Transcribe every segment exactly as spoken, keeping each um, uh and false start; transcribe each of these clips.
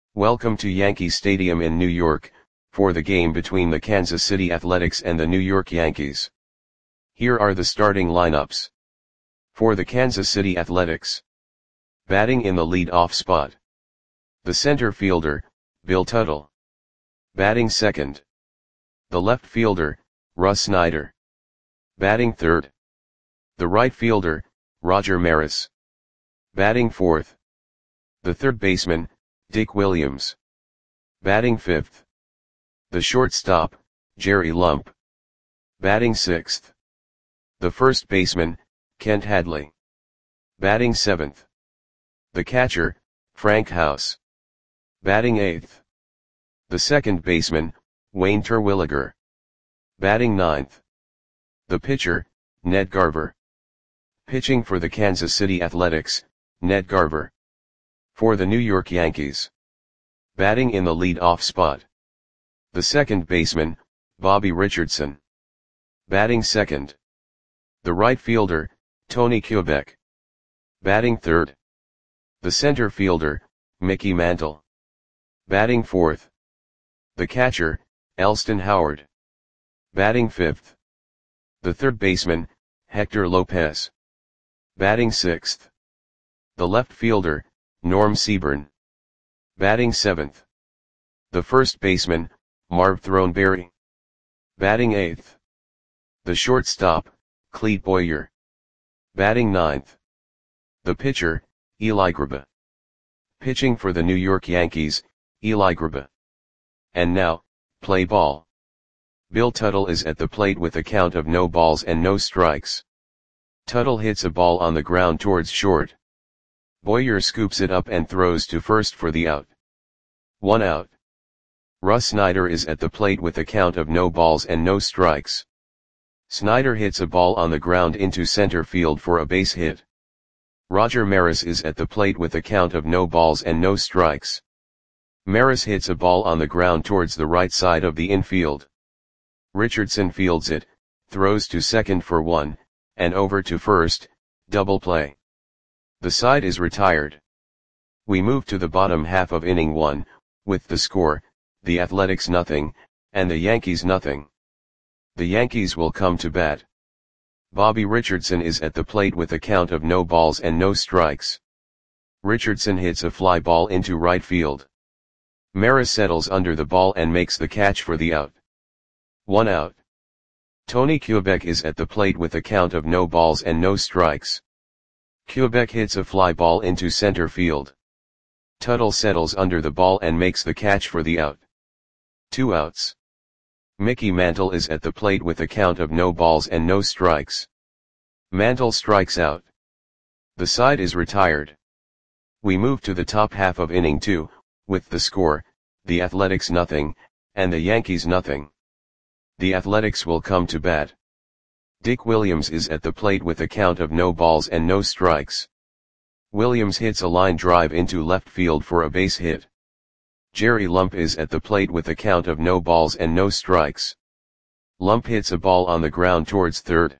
Welcome to Yankee Stadium in New York, for the game between the Kansas City Athletics and the New York Yankees. Here are the starting lineups. For the Kansas City Athletics. Batting in the lead-off spot. The center fielder, Bill Tuttle. Batting second. The left fielder, Russ Snyder. Batting third. The right fielder, Roger Maris. Batting fourth. The third baseman, Dick Williams. Batting fifth. The shortstop, Jerry Lump. Batting sixth. The first baseman, Kent Hadley. Batting seventh. The catcher, Frank House. Batting eighth. The second baseman, Wayne Terwilliger. Batting ninth. The pitcher, Ned Garver. Pitching for the Kansas City Athletics, Ned Garver. For the New York Yankees. Batting in the lead-off spot. The second baseman, Bobby Richardson. Batting second. The right fielder, Tony Kubek. Batting third. The center fielder, Mickey Mantle. Batting fourth. The catcher, Elston Howard. Batting fifth. The third baseman, Hector Lopez. Batting sixth. The left fielder, Norm Seaburn. Batting seventh. The first baseman, Marv Throneberry. Batting eighth. The shortstop, Clete Boyer. Batting ninth. The pitcher, Eli Graba. Pitching for the New York Yankees, Eli Graba. And now, play ball. Bill Tuttle is at the plate with a count of no balls and no strikes. Tuttle hits a ball on the ground towards short. Boyer scoops it up and throws to first for the out. One out. Russ Snyder is at the plate with a count of no balls and no strikes. Snyder hits a ball on the ground into center field for a base hit. Roger Maris is at the plate with a count of no balls and no strikes. Maris hits a ball on the ground towards the right side of the infield. Richardson fields it, throws to second for one, and over to first, double play. The side is retired. We move to the bottom half of inning one, with the score, the Athletics nothing, and the Yankees nothing. The Yankees will come to bat. Bobby Richardson is at the plate with a count of no balls and no strikes. Richardson hits a fly ball into right field. Maris settles under the ball and makes the catch for the out. One out. Tony Kubek is at the plate with a count of no balls and no strikes. Kubek hits a fly ball into center field. Tuttle settles under the ball and makes the catch for the out. Two outs. Mickey Mantle is at the plate with a count of no balls and no strikes. Mantle strikes out. The side is retired. We move to the top half of inning two, with the score, the Athletics nothing, and the Yankees nothing. The Athletics will come to bat. Dick Williams is at the plate with a count of no balls and no strikes. Williams hits a line drive into left field for a base hit. Jerry Lump is at the plate with a count of no balls and no strikes. Lump hits a ball on the ground towards third.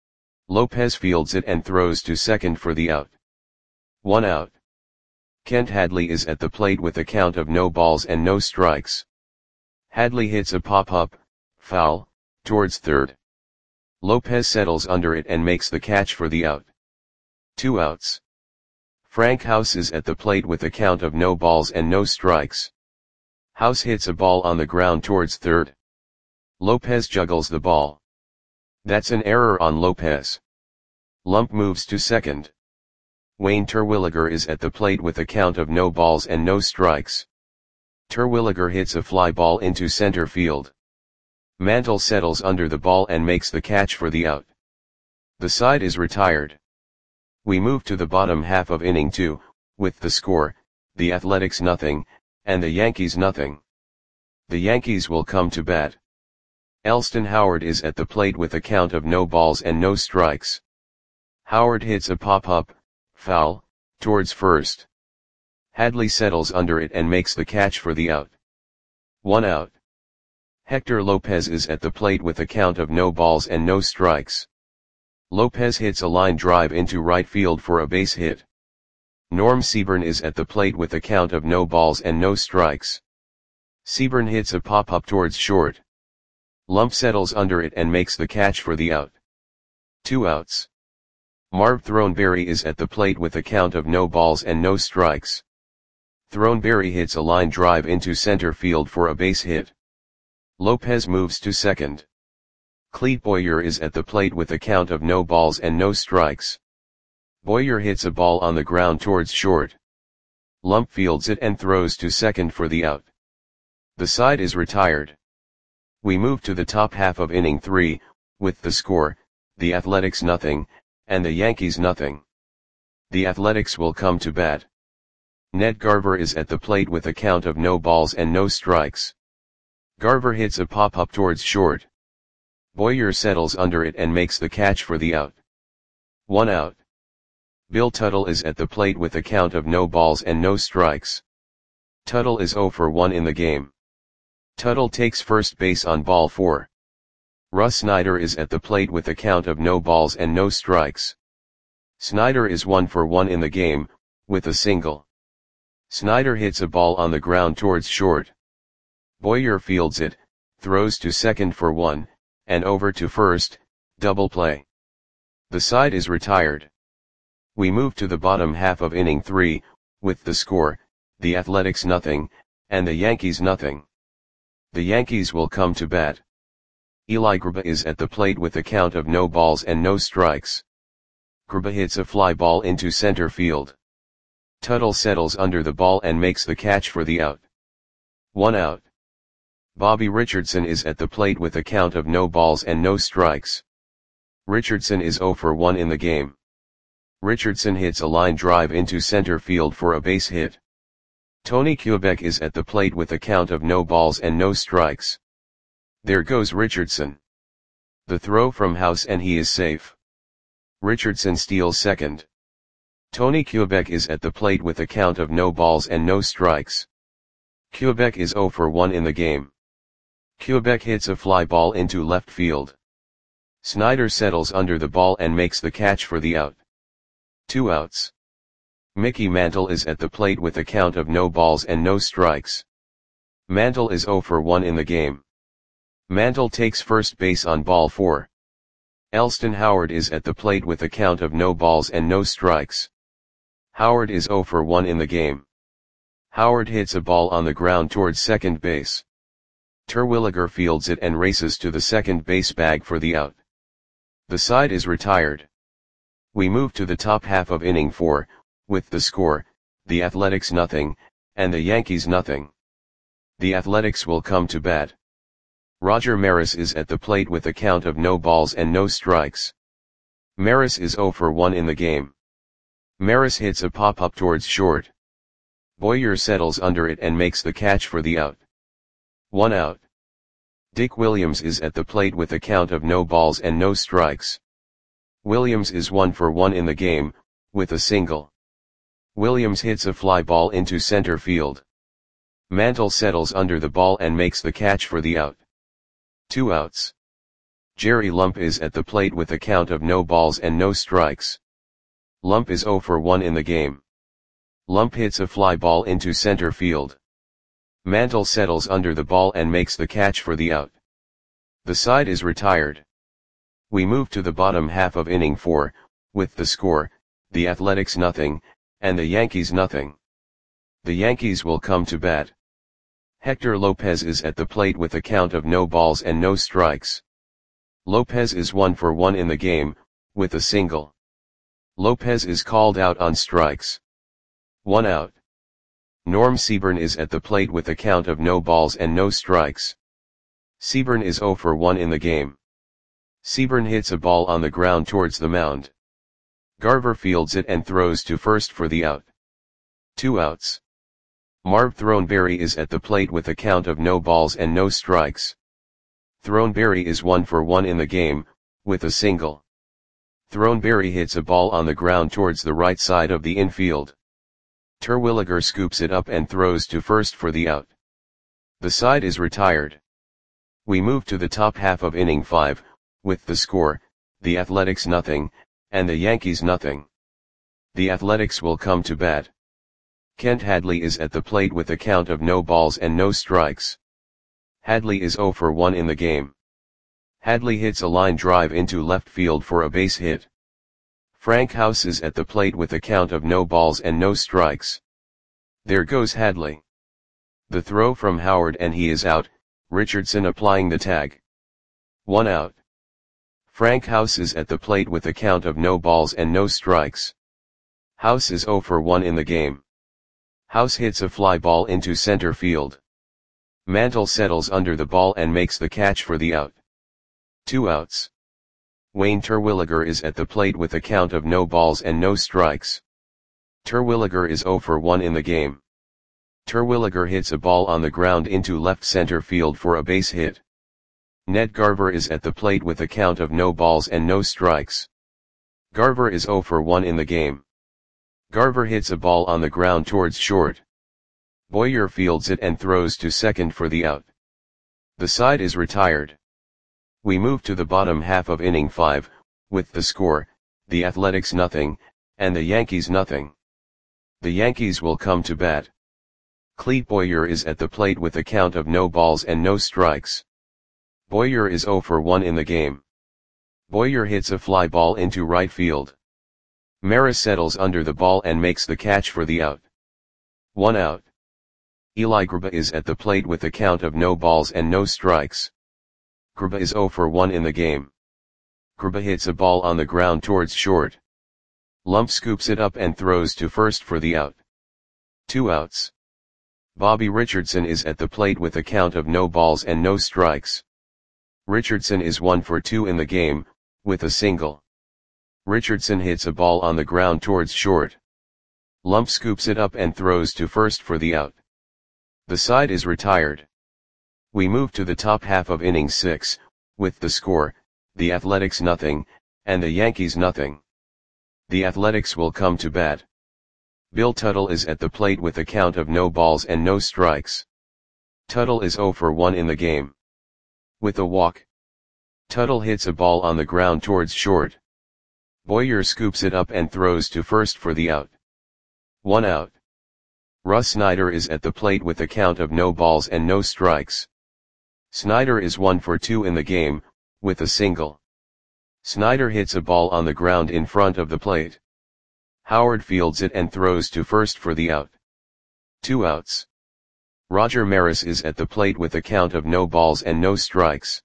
Lopez fields it and throws to second for the out. One out. Kent Hadley is at the plate with a count of no balls and no strikes. Hadley hits a pop-up, foul, towards third. Lopez settles under it and makes the catch for the out. Two outs. Frank House is at the plate with a count of no balls and no strikes. House hits a ball on the ground towards third. Lopez juggles the ball. That's an error on Lopez. Lump moves to second. Wayne Terwilliger is at the plate with a count of no balls and no strikes. Terwilliger hits a fly ball into center field. Mantle settles under the ball and makes the catch for the out. The side is retired. We move to the bottom half of inning two, with the score, the Athletics nothing, and the Yankees nothing. The Yankees will come to bat. Elston Howard is at the plate with a count of no balls and no strikes. Howard hits a pop-up, foul, towards first. Hadley settles under it and makes the catch for the out. One out. Hector Lopez is at the plate with a count of no balls and no strikes. Lopez hits a line drive into right field for a base hit. Norm Seaburn is at the plate with a count of no balls and no strikes. Seaburn hits a pop-up towards short. Lump settles under it and makes the catch for the out. Two outs. Marv Throneberry is at the plate with a count of no balls and no strikes. Throneberry hits a line drive into center field for a base hit. Lopez moves to second. Clete Boyer is at the plate with a count of no balls and no strikes. Boyer hits a ball on the ground towards short. Lump fields it and throws to second for the out. The side is retired. We move to the top half of inning three, with the score, the Athletics nothing, and the Yankees nothing. The Athletics will come to bat. Ned Garver is at the plate with a count of no balls and no strikes. Garver hits a pop-up towards short. Boyer settles under it and makes the catch for the out. One out. Bill Tuttle is at the plate with a count of no balls and no strikes. Tuttle is oh for one in the game. Tuttle takes first base on ball four. Russ Snyder is at the plate with a count of no balls and no strikes. Snyder is one for one in the game, with a single. Snyder hits a ball on the ground towards short. Boyer fields it, throws to second for one, and over to first, double play. The side is retired. We move to the bottom half of inning three, with the score, the Athletics nothing, and the Yankees nothing. The Yankees will come to bat. Eli Grba is at the plate with a count of no balls and no strikes. Grba hits a fly ball into center field. Tuttle settles under the ball and makes the catch for the out. One out. Bobby Richardson is at the plate with a count of no balls and no strikes. Richardson is oh for one in the game. Richardson hits a line drive into center field for a base hit. Tony Kubek is at the plate with a count of no balls and no strikes. There goes Richardson. The throw from House and he is safe. Richardson steals second. Tony Kubek is at the plate with a count of no balls and no strikes. Kubek is oh for one in the game. Kubek hits a fly ball into left field. Snyder settles under the ball and makes the catch for the out. Two outs. Mickey Mantle is at the plate with a count of no balls and no strikes. Mantle is oh for one in the game. Mantle takes first base on ball four. Elston Howard is at the plate with a count of no balls and no strikes. Howard is oh for one in the game. Howard hits a ball on the ground towards second base. Terwilliger fields it and races to the second base bag for the out. The side is retired. We move to the top half of inning four, with the score, the Athletics nothing, and the Yankees nothing. The Athletics will come to bat. Roger Maris is at the plate with a count of no balls and no strikes. Maris is oh for one in the game. Maris hits a pop-up towards short. Boyer settles under it and makes the catch for the out. One out. Dick Williams is at the plate with a count of no balls and no strikes. Williams is one for one in the game, with a single. Williams hits a fly ball into center field. Mantle settles under the ball and makes the catch for the out. Two outs. Jerry Lump is at the plate with a count of no balls and no strikes. Lump is oh for one in the game. Lump hits a fly ball into center field. Mantle settles under the ball and makes the catch for the out. The side is retired. We move to the bottom half of inning four, with the score, the Athletics nothing, and the Yankees nothing. The Yankees will come to bat. Hector Lopez is at the plate with a count of no balls and no strikes. Lopez is one for one in the game, with a single. Lopez is called out on strikes. One out. Norm Seaburn is at the plate with a count of no balls and no strikes. Seaburn is oh for one in the game. Seaburn hits a ball on the ground towards the mound. Garver fields it and throws to first for the out. Two outs. Marv Throneberry is at the plate with a count of no balls and no strikes. Throneberry is one for one in the game, with a single. Throneberry hits a ball on the ground towards the right side of the infield. Terwilliger scoops it up and throws to first for the out. The side is retired. We move to the top half of inning five, with the score, the Athletics nothing, and the Yankees nothing. The Athletics will come to bat. Kent Hadley is at the plate with a count of no balls and no strikes. Hadley is oh for one in the game. Hadley hits a line drive into left field for a base hit. Frank House is at the plate with a count of no balls and no strikes. There goes Hadley. The throw from Howard and he is out, Richardson applying the tag. One out. Frank House is at the plate with a count of no balls and no strikes. House is oh for one in the game. House hits a fly ball into center field. Mantle settles under the ball and makes the catch for the out. Two outs. Wayne Terwilliger is at the plate with a count of no balls and no strikes. Terwilliger is oh for one in the game. Terwilliger hits a ball on the ground into left center field for a base hit. Ned Garver is at the plate with a count of no balls and no strikes. Garver is oh for one in the game. Garver hits a ball on the ground towards short. Boyer fields it and throws to second for the out. The side is retired. We move to the bottom half of inning five, with the score, the Athletics nothing, and the Yankees nothing. The Yankees will come to bat. Clete Boyer is at the plate with a count of no balls and no strikes. Boyer is oh for one in the game. Boyer hits a fly ball into right field. Maris settles under the ball and makes the catch for the out. One out. Eli Grba is at the plate with a count of no balls and no strikes. Grba is oh for one in the game. Grba hits a ball on the ground towards short. Lump scoops it up and throws to first for the out. Two outs. Bobby Richardson is at the plate with a count of no balls and no strikes. Richardson is one for two in the game, with a single. Richardson hits a ball on the ground towards short. Lump scoops it up and throws to first for the out. The side is retired. We move to the top half of inning six, with the score, the Athletics nothing, and the Yankees nothing. The Athletics will come to bat. Bill Tuttle is at the plate with a count of no balls and no strikes. Tuttle is oh for one in the game. With a walk. Tuttle hits a ball on the ground towards short. Boyer scoops it up and throws to first for the out. One out. Russ Snyder is at the plate with a count of no balls and no strikes. Snyder is one for two in the game, with a single. Snyder hits a ball on the ground in front of the plate. Howard fields it and throws to first for the out. Two outs. Roger Maris is at the plate with a count of no balls and no strikes.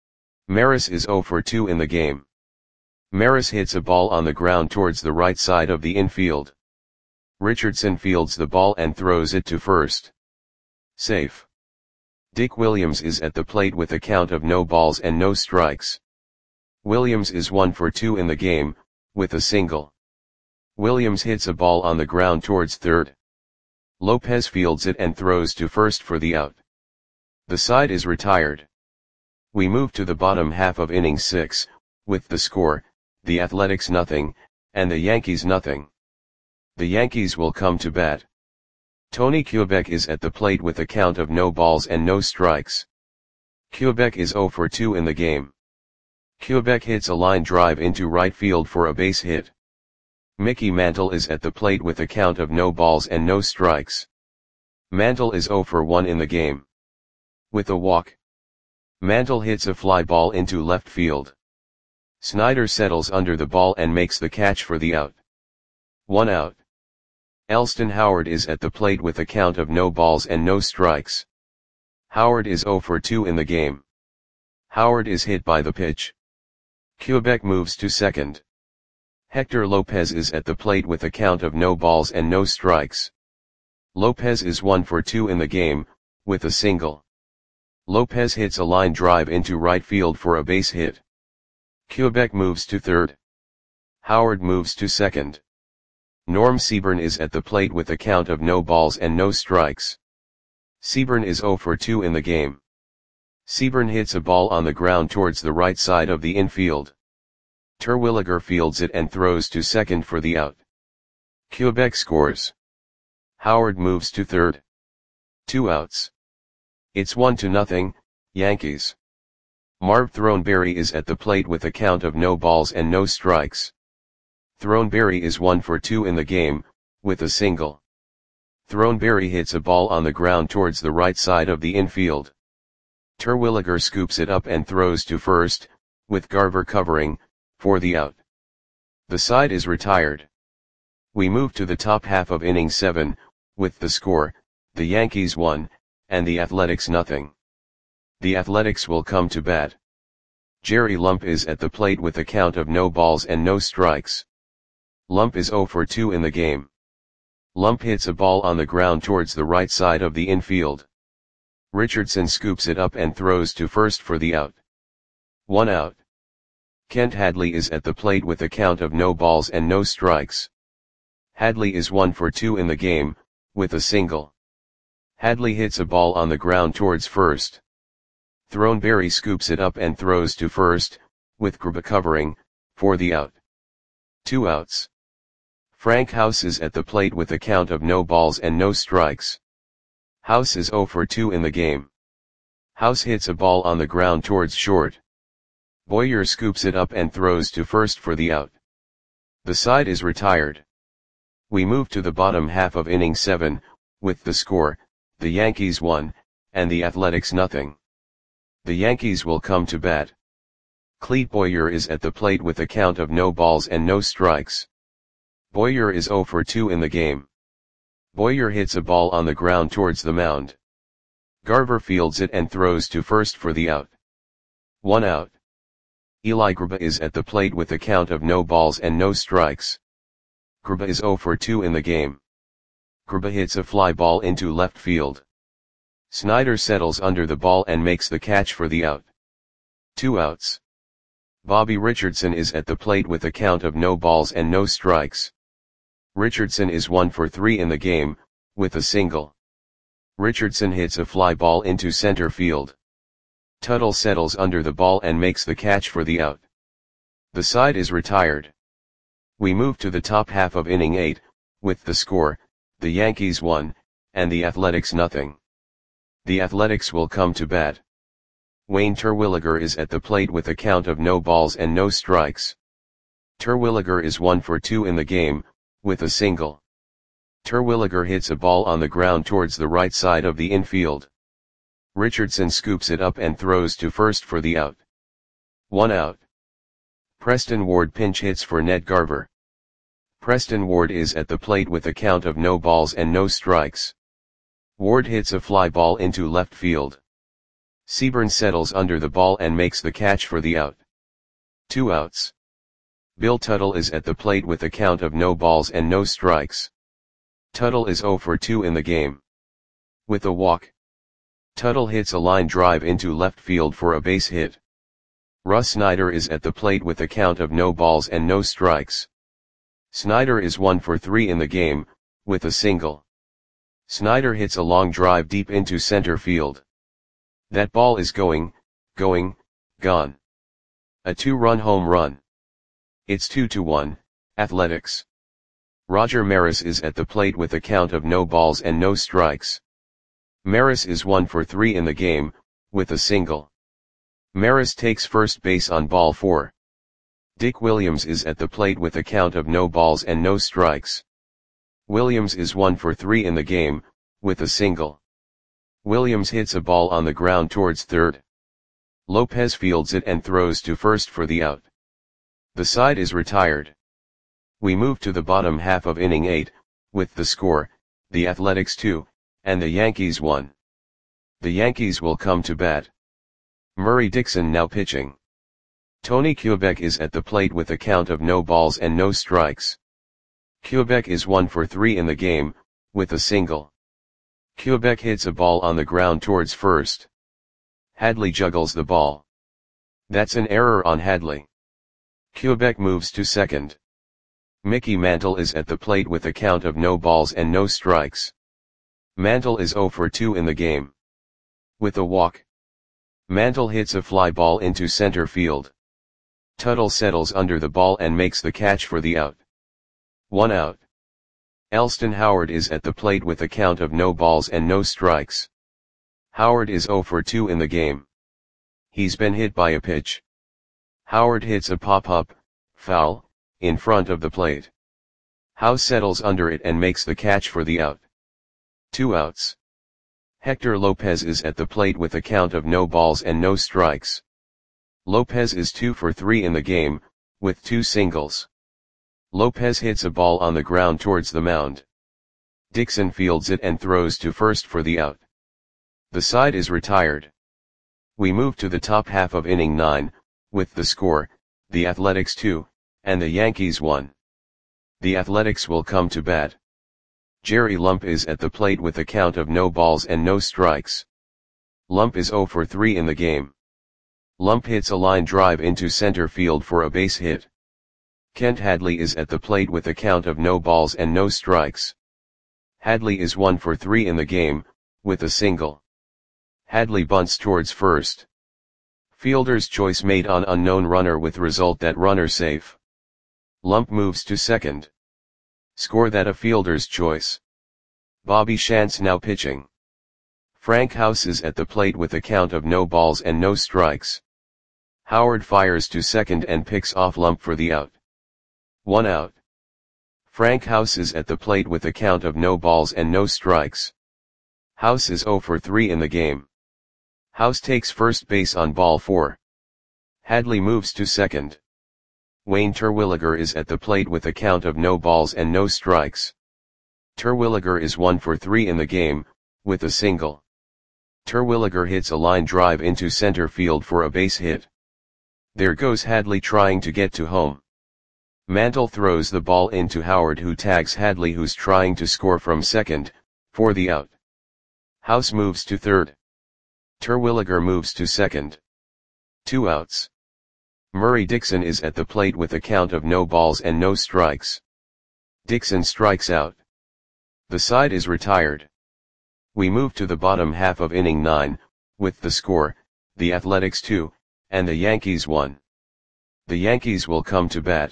Maris is oh for two in the game. Maris hits a ball on the ground towards the right side of the infield. Richardson fields the ball and throws it to first. Safe. Dick Williams is at the plate with a count of no balls and no strikes. Williams is one for two in the game, with a single. Williams hits a ball on the ground towards third. Lopez fields it and throws to first for the out. The side is retired. We move to the bottom half of inning six, with the score, the Athletics nothing, and the Yankees nothing. The Yankees will come to bat. Tony Kubek is at the plate with a count of no balls and no strikes. Kubek is oh for two in the game. Kubek hits a line drive into right field for a base hit. Mickey Mantle is at the plate with a count of no balls and no strikes. Mantle is oh for one in the game. With a walk. Mantle hits a fly ball into left field. Snyder settles under the ball and makes the catch for the out. One out. Elston Howard is at the plate with a count of no balls and no strikes. Howard is oh for two in the game. Howard is hit by the pitch. Kubek moves to second. Hector Lopez is at the plate with a count of no balls and no strikes. Lopez is one for two in the game, with a single. Lopez hits a line drive into right field for a base hit. Kubek moves to third. Howard moves to second. Norm Seaburn is at the plate with a count of no balls and no strikes. Seaburn is oh for two in the game. Seaburn hits a ball on the ground towards the right side of the infield. Terwilliger fields it and throws to second for the out. Kubek scores. Howard moves to third. Two outs. It's one to nothing, Yankees. Marv Throneberry is at the plate with a count of no balls and no strikes. Throneberry is one for two in the game, with a single. Throneberry hits a ball on the ground towards the right side of the infield. Terwilliger scoops it up and throws to first, with Garver covering, for the out. The side is retired. We move to the top half of inning seven, with the score, the Yankees one, and the Athletics nothing. The Athletics will come to bat. Jerry Lump is at the plate with a count of no balls and no strikes. Lump is oh for two in the game. Lump hits a ball on the ground towards the right side of the infield. Richardson scoops it up and throws to first for the out. One out. Kent Hadley is at the plate with a count of no balls and no strikes. Hadley is one for two in the game, with a single. Hadley hits a ball on the ground towards first. Throneberry scoops it up and throws to first, with Grba covering, for the out. Two outs. Frank House is at the plate with a count of no balls and no strikes. House is oh for two in the game. House hits a ball on the ground towards short. Boyer scoops it up and throws to first for the out. The side is retired. We move to the bottom half of inning seven, with the score, the Yankees one, and the Athletics nothing. The Yankees will come to bat. Clete Boyer is at the plate with a count of no balls and no strikes. Boyer is oh for two in the game. Boyer hits a ball on the ground towards the mound. Garver fields it and throws to first for the out. One out. Eli Grba is at the plate with a count of no balls and no strikes. Grba is oh for two in the game. Grba hits a fly ball into left field. Snyder settles under the ball and makes the catch for the out. Two outs. Bobby Richardson is at the plate with a count of no balls and no strikes. Richardson is one for three in the game, with a single. Richardson hits a fly ball into center field. Tuttle settles under the ball and makes the catch for the out. The side is retired. We move to the top half of inning eight, with the score, the Yankees one, and the Athletics nothing. The Athletics will come to bat. Wayne Terwilliger is at the plate with a count of no balls and no strikes. Terwilliger is one for two in the game, with a single. Terwilliger hits a ball on the ground towards the right side of the infield. Richardson scoops it up and throws to first for the out. One out. Preston Ward pinch hits for Ned Garver. Preston Ward is at the plate with a count of no balls and no strikes. Ward hits a fly ball into left field. Seaburn settles under the ball and makes the catch for the out. Two outs. Bill Tuttle is at the plate with a count of no balls and no strikes. Tuttle is oh for two in the game. With a walk. Tuttle hits a line drive into left field for a base hit. Russ Snyder is at the plate with a count of no balls and no strikes. Snyder is one for three in the game, with a single. Snyder hits a long drive deep into center field. That ball is going, going, gone. A two-run home run. It's two to one, Athletics. Roger Maris is at the plate with a count of no balls and no strikes. Maris is one for three in the game, with a single. Maris takes first base on ball four. Dick Williams is at the plate with a count of no balls and no strikes. Williams is one for three in the game, with a single. Williams hits a ball on the ground towards third. Lopez fields it and throws to first for the out. The side is retired. We move to the bottom half of inning eight, with the score, the Athletics two, and the Yankees one. The Yankees will come to bat. Murray Dixon now pitching. Tony Kubek is at the plate with a count of no balls and no strikes. Kubek is one for three in the game, with a single. Kubek hits a ball on the ground towards first. Hadley juggles the ball. That's an error on Hadley. Kubek moves to second. Mickey Mantle is at the plate with a count of no balls and no strikes. Mantle is oh for two in the game. With a walk. Mantle hits a fly ball into center field. Tuttle settles under the ball and makes the catch for the out. One out. Elston Howard is at the plate with a count of no balls and no strikes. Howard is oh for two in the game. He's been hit by a pitch. Howard hits a pop-up, foul, in front of the plate. House settles under it and makes the catch for the out. Two outs. Hector Lopez is at the plate with a count of no balls and no strikes. Lopez is two for three in the game, with two singles. Lopez hits a ball on the ground towards the mound. Dixon fields it and throws to first for the out. The side is retired. We move to the top half of inning nine, with the score, the Athletics two, and the Yankees one. The Athletics will come to bat. Jerry Lump is at the plate with a count of no balls and no strikes. Lump is oh for three in the game. Lump hits a line drive into center field for a base hit. Kent Hadley is at the plate with a count of no balls and no strikes. Hadley is one for three in the game, with a single. Hadley bunts towards first. Fielder's choice made on unknown runner with result that runner safe. Lump moves to second. Score that a fielder's choice. Bobby Shantz now pitching. Frank House is at the plate with a count of no balls and no strikes. Howard fires to second and picks off Lump for the out. One out. Frank House is at the plate with a count of no balls and no strikes. House is oh for three in the game. House takes first base on ball four. Hadley moves to second. Wayne Terwilliger is at the plate with a count of no balls and no strikes. Terwilliger is one for three in the game, with a single. Terwilliger hits a line drive into center field for a base hit. There goes Hadley trying to get to home. Mantle throws the ball into Howard, who tags Hadley, who's trying to score from second, for the out. House moves to third. Terwilliger moves to second. Two outs. Murray Dixon is at the plate with a count of no balls and no strikes. Dixon strikes out. The side is retired. We move to the bottom half of inning nine, with the score, the Athletics two, and the Yankees one. The Yankees will come to bat.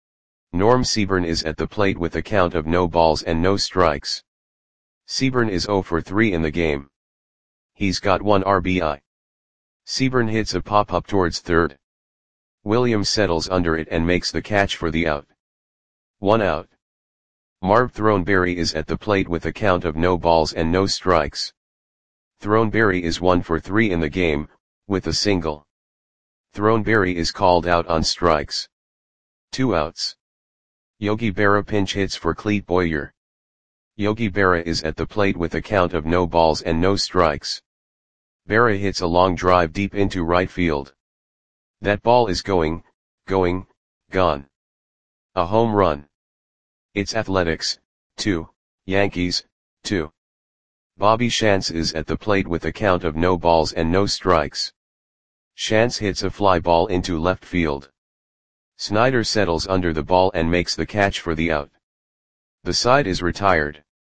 Norm Seaburn is at the plate with a count of no balls and no strikes. Seaburn is oh for three in the game. He's got one R B I. Seaburn hits a pop-up towards third. Williams settles under it and makes the catch for the out. One out. Marv Throneberry is at the plate with a count of no balls and no strikes. Throneberry is one for three in the game, with a single. Throneberry is called out on strikes. Two outs. Yogi Berra pinch hits for Clete Boyer. Yogi Berra is at the plate with a count of no balls and no strikes. Berra hits a long drive deep into right field. That ball is going, going, gone. A home run. It's Athletics, two, Yankees, two. Bobby Shantz is at the plate with a count of no balls and no strikes. Shantz hits a fly ball into left field. Snyder settles under the ball and makes the catch for the out. The side is retired.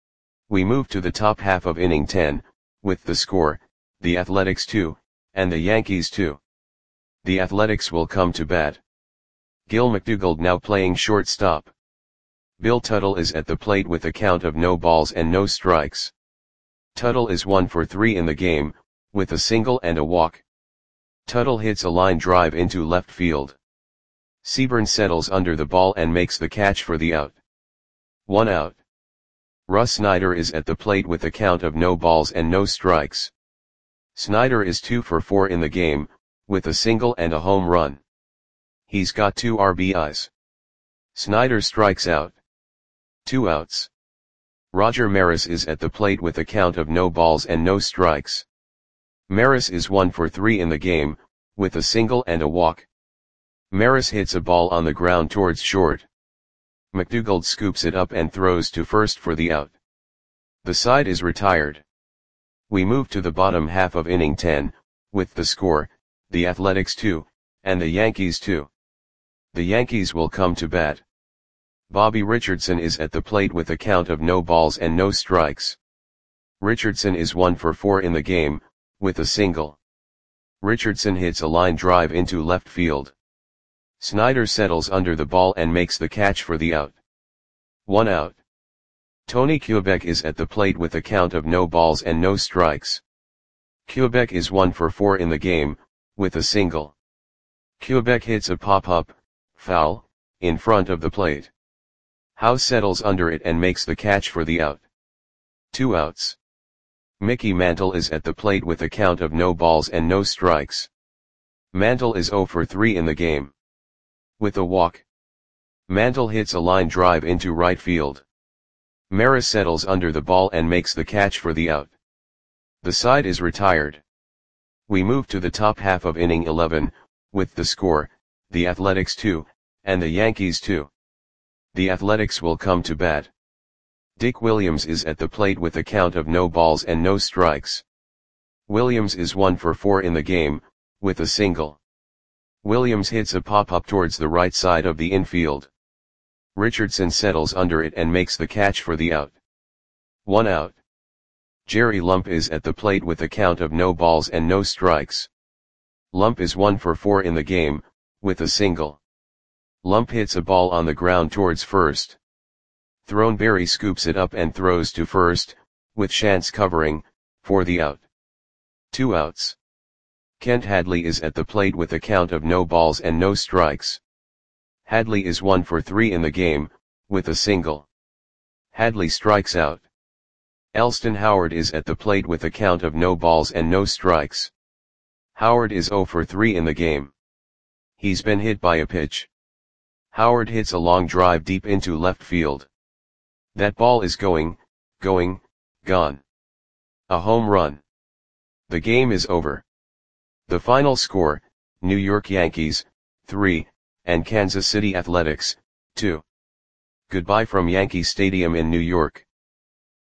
We move to the top half of inning ten, with the score, the Athletics two, and the Yankees two. The Athletics will come to bat. Gil McDougald now playing shortstop. Bill Tuttle is at the plate with a count of no balls and no strikes. Tuttle is one for three in the game, with a single and a walk. Tuttle hits a line drive into left field. Seaburn settles under the ball and makes the catch for the out. One out. Russ Snyder is at the plate with a count of no balls and no strikes. Snyder is two for four in the game, with a single and a home run. He's got two R B Is. Snyder strikes out. Two outs. Roger Maris is at the plate with a count of no balls and no strikes. Maris is one for three in the game, with a single and a walk. Maris hits a ball on the ground towards short. McDougald scoops it up and throws to first for the out. The side is retired. We move to the bottom half of inning ten, with the score, the Athletics two, and the Yankees two. The Yankees will come to bat. Bobby Richardson is at the plate with a count of no balls and no strikes. Richardson is one for four in the game, with a single. Richardson hits a line drive into left field. Snyder settles under the ball and makes the catch for the out. One out. Tony Kubek is at the plate with a count of no balls and no strikes. Kubek is one for four in the game, with a single. Kubek hits a pop-up, foul, in front of the plate. Howe settles under it and makes the catch for the out. Two outs. Mickey Mantle is at the plate with a count of no balls and no strikes. Mantle is oh for three in the game. With a walk, Mantle hits a line drive into right field. Maris settles under the ball and makes the catch for the out. The side is retired. We move to the top half of inning eleven, with the score, the Athletics two, and the Yankees two. The Athletics will come to bat. Dick Williams is at the plate with a count of no balls and no strikes. Williams is one for four in the game, with a single. Williams hits a pop-up towards the right side of the infield. Richardson settles under it and makes the catch for the out. One out. Jerry Lump is at the plate with a count of no balls and no strikes. Lump is one for four in the game, with a single. Lump hits a ball on the ground towards first. Throneberry scoops it up and throws to first, with Shantz covering, for the out. Two outs. Kent Hadley is at the plate with a count of no balls and no strikes. Hadley is one for three in the game, with a single. Hadley strikes out. Elston Howard is at the plate with a count of no balls and no strikes. Howard is oh for three in the game. He's been hit by a pitch. Howard hits a long drive deep into left field. That ball is going, going, gone. A home run. The game is over. The final score, New York Yankees, three, and Kansas City Athletics, two. Goodbye from Yankee Stadium in New York.